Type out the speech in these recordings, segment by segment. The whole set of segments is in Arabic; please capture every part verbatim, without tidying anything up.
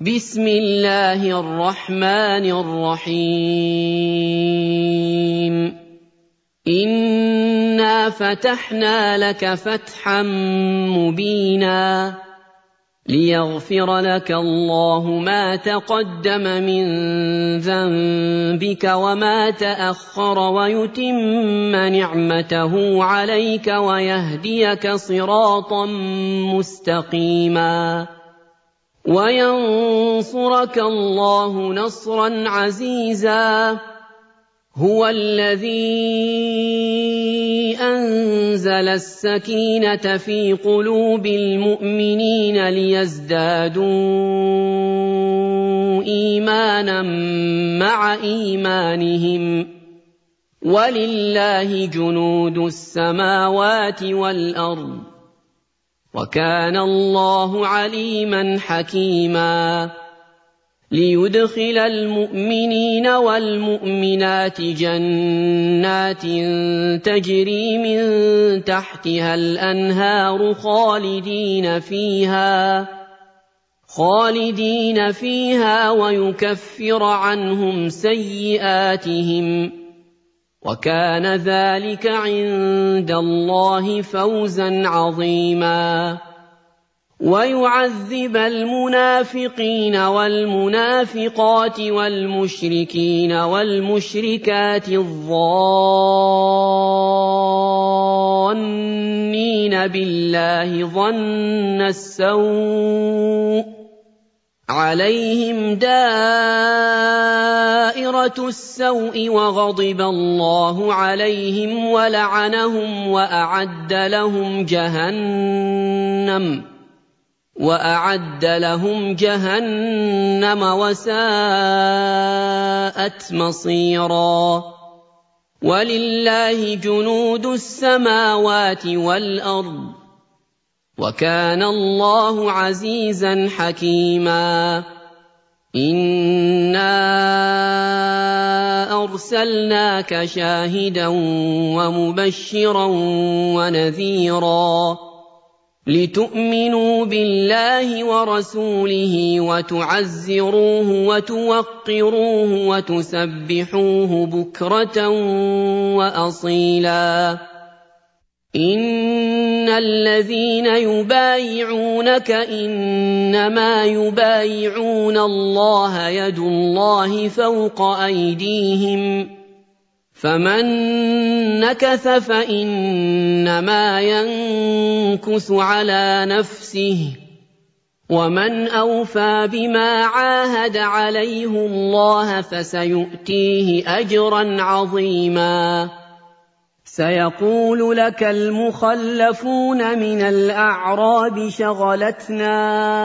بسم الله الرحمن الرحيم إنا فتحنا لك فتحا مبينا ليغفر لك الله ما تقدم من ذنبك وما تأخر ويتم نعمته عليك ويهديك صراطا مستقيما وينصرك الله نصرا عزيزا هو الذي أنزل السكينة في قلوب المؤمنين ليزدادوا إيمانا مع إيمانهم ولله جنود السماوات والأرض وكان الله عليما حكيما ليدخل المؤمنين والمؤمنات جنات تجري من تحتها الأنهار خالدين فيها خالدين فيها ويكفر عنهم سيئاتهم وكان ذلك عند الله فوزا عظيما ويعذب المنافقين والمنافقات والمشركين والمشركات الظانين بالله ظن السوء عليهم دائرة السوء وغضب الله عليهم ولعنهم وأعد لهم جهنم وأعد لهم جهنم وساءت مصيرا ولله جنود السماوات والأرض وكان الله عزيزا حكيما إنا أرسلناك شاهدا ومبشرا ونذيرا لتؤمنوا بالله ورسوله وتعزروه وتوقروه وتسبحوه بكرة وأصيلا إن الذين يبايعونك إنما يبايعون الله يد الله فوق أيديهم فمن نكث فإنما ينكث على نفسه ومن أوفى بما عاهد عليه الله فسيؤتيه أجرا عظيما سيقول لك المخلفون من الأعراب شغلتنا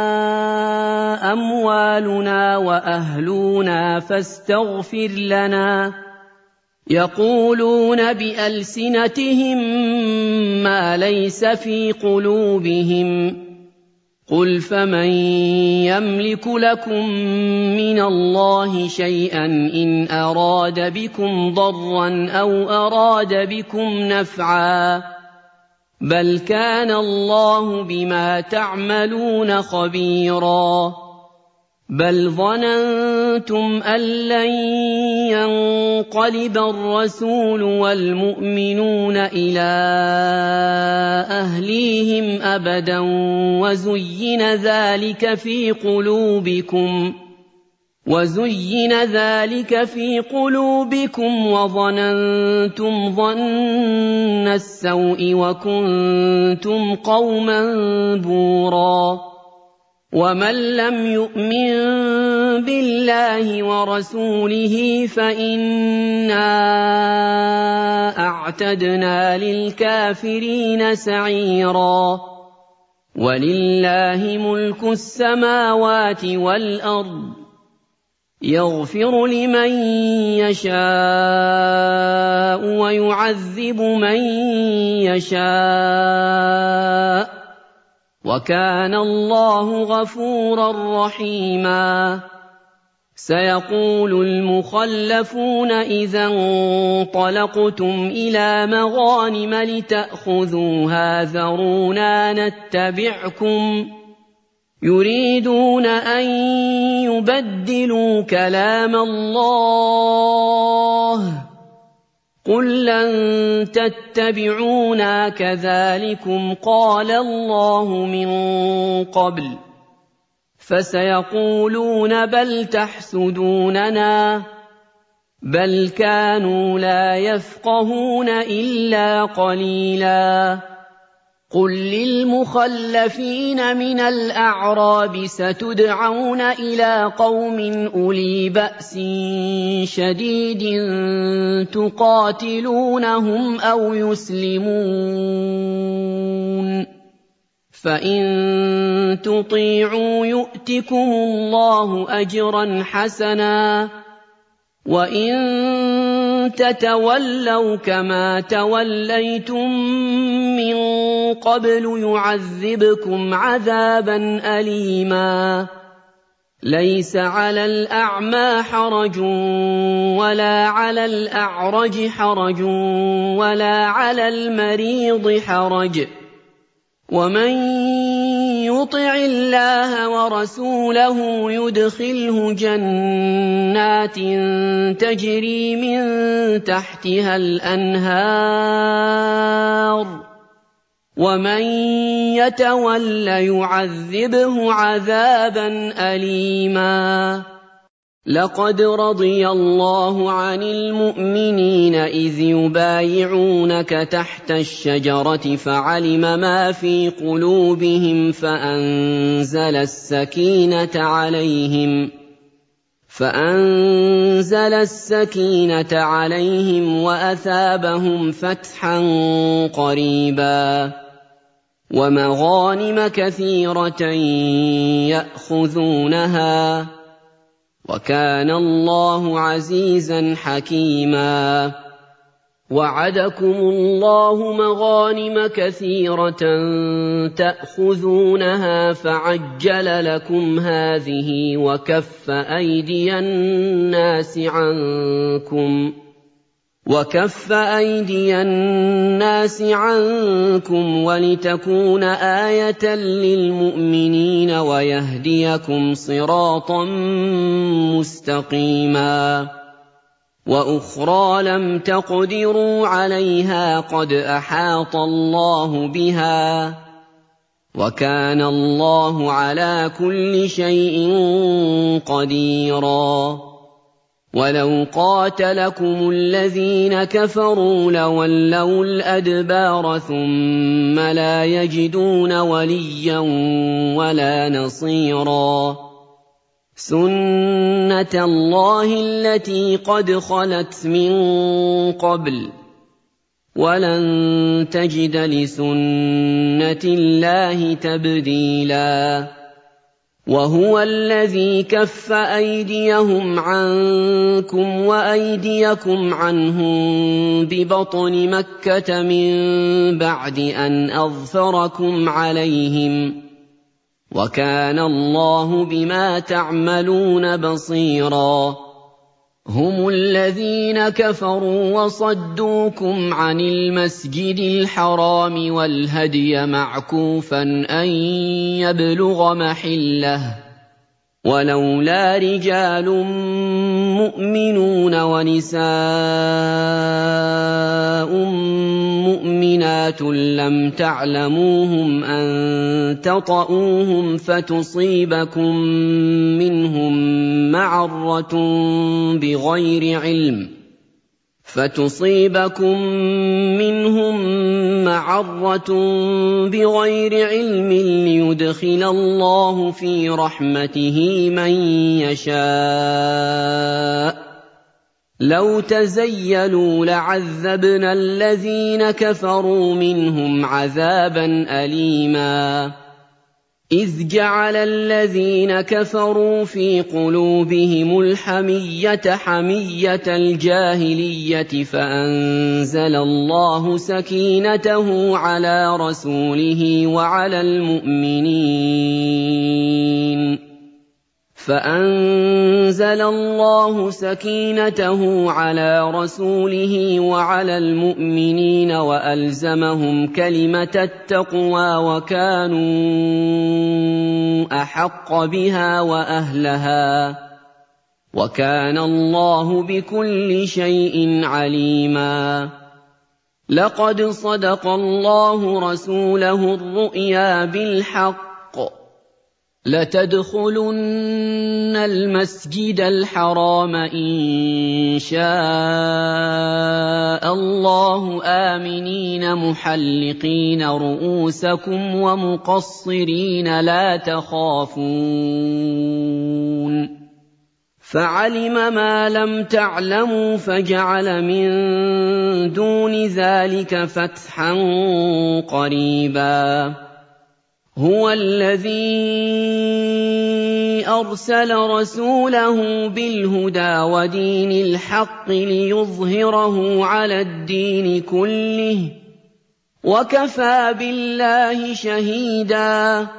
أموالنا وأهلنا فاستغفر لنا يقولون بألسنتهم ما ليس في قلوبهم قل فمن يملك لكم من الله شيئا إن أراد بكم ضرا أو أراد بكم نفعا بل كان الله بما تعملون خبيرا بل ظننتم أن لن ينقلب الرسول والمؤمنون إلى أهليهم أبدا وزين ذلك في قلوبكم وزين ذلك في قلوبكم وظننتم ظن السوء وكنتم قوما بورا ومن لم يؤمن بالله ورسوله فإنا أعتدنا للكافرين سعيرا ولله ملك السماوات والأرض يغفر لمن يشاء ويعذب من يشاء وكان الله غفورا رحيما سيقول المخلفون إذا انطلقتم إلى مغانم لتأخذوها ذرونا نتبعكم يريدون أن يبدلوا كلام الله قل لن تتبعونا كذلكم قال الله من قبل فسيقولون بل تحسدوننا بل كانوا لا يفقهون إلا قليلا قل للمخلفين من الأعراب ستدعون إلى قوم أولي بأس شديد تقاتلونهم أو يسلمون فإن تطيعوا يؤتكم الله أجرا حسنا وإن تتولوا كما توليتم من قبل يعذبكم عذابا أليما ليس على الأعمى حرج ولا على الأعرج حرج ولا على المريض حرج ومن يطع الله ورسوله يدخله جنات تجري من تحتها الأنهار ومن يتول يعذبه عذابا أليما لقد رضي الله عن المؤمنين إذ يبايعونك تحت الشجرة فعلم ما في قلوبهم فأنزل السكينة عليهم فأنزل السكينة عليهم وأثابهم فتحا قريبا ومغانم كثيرة يأخذونها وكان الله عزيزا حكيما وعدكم الله مغانم كثيرة تأخذونها فعجل لكم هذه وكف أيدي الناس عنكم وكف أيدي الناس عنكم ولتكون آية للمؤمنين ويهديكم صراطا مستقيما وأخرى لم تقدروا عليها قد أحاط الله بها وكان الله على كل شيء قديرا ولو قاتلكم الذين كفروا لولوا الأدبار ثم لا يجدون وليا ولا نصيرا سنة الله التي قد خلت من قبل ولن تجد لسنة الله تبديلا وهو الذي كف أيديهم عنكم وأيديكم عنهم ببطن مكة من بعد أن أظفركم عليهم وكان الله بما تعملون بصيرا هم الذين كفروا وصدوكم عن المسجد الحرام والهدي معكوفا أن يبلغ محله ولولا رجال مؤمنون ونساء مؤمنات لم تعلموهم أن تطئوهم فتصيبكم منهم معرة بغير علم فتصيبكم منهم معرة بغير علم ليدخل الله في رحمته من يشاء لو تزيلوا لعذبنا الذين كفروا منهم عذابا أليما إذ جعل الذين كفروا في قلوبهم الحمية حمية الجاهلية فأنزل الله سكينته على رسوله وعلى المؤمنين فأنزل الله سكينته على رسوله وعلى المؤمنين وألزمهم كلمة التقوى وكانوا أحق بها وأهلها وكان الله بكل شيء عليما. لقد صدق الله رسوله الرؤيا بالحق لتدخلن المسجد الحرام إن شاء الله آمنين محلقين رؤوسكم ومقصرين لا تخافون فعلم ما لم تعلموا فجعل من دون ذلك فتحا قريبا. هو الذي أرسل رسوله بالهدى ودين الحق ليظهره على الدين كله وكفى بالله شهيدا.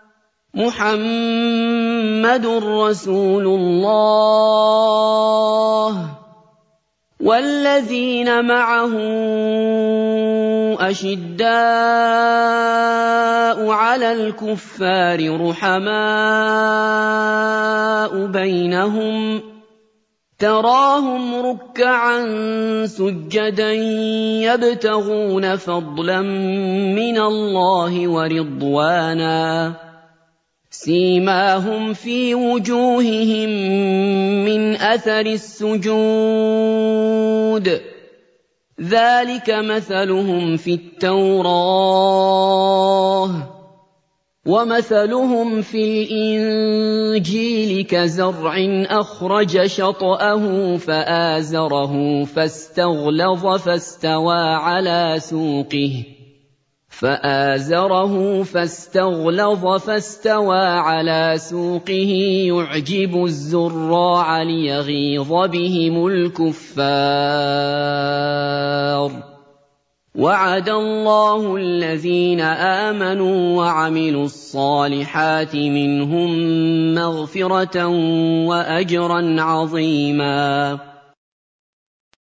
محمد رسول الله والذين معه أشداء على الكفار رحماء بينهم تراهم ركعا سجدا يبتغون فضلا من الله ورضوانا سيماهم في وجوههم من أثر السجود ذلك مثلهم في التوراة ومثلهم في الإنجيل كزرع أخرج شطأه فآزره فاستغلظ فاستوى على سوقه فآزره فاستغلظ فاستوى على سوقه يعجب الزراع ليغيظ بهم الكفار. وعد الله الذين آمنوا وعملوا الصالحات منهم مغفرة وأجرا عظيما.